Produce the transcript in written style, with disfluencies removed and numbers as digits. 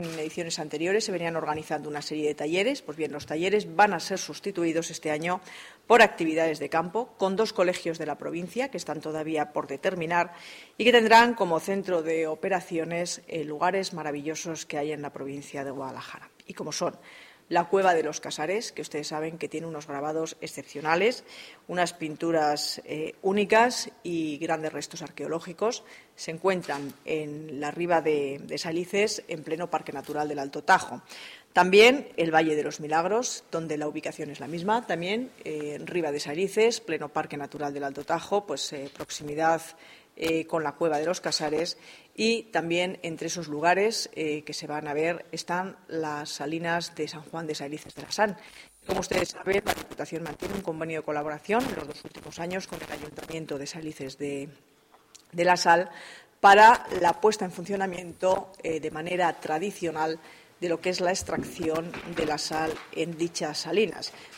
En ediciones anteriores se venían organizando una serie de talleres. Pues bien, los talleres van a ser sustituidos este año por actividades de campo con 2 colegios de la provincia que están todavía por determinar y que tendrán como centro de operaciones lugares maravillosos que hay en la provincia de Guadalajara. Y como son la Cueva de los Casares, que ustedes saben que tiene unos grabados excepcionales, unas pinturas únicas y grandes restos arqueológicos. Se encuentran en la Riba de Salices, en pleno Parque Natural del Alto Tajo. También el Valle de los Milagros, donde la ubicación es la misma. También Riba de Salices, pleno Parque Natural del Alto Tajo, pues proximidad con la Cueva de los Casares, y también entre esos lugares que se van a ver están las salinas de San Juan de Salices de la Sal. Como ustedes saben, la Diputación mantiene un convenio de colaboración en los 2 últimos años con el Ayuntamiento de Salices de la Sal para la puesta en funcionamiento de manera tradicional de lo que es la extracción de la sal en dichas salinas.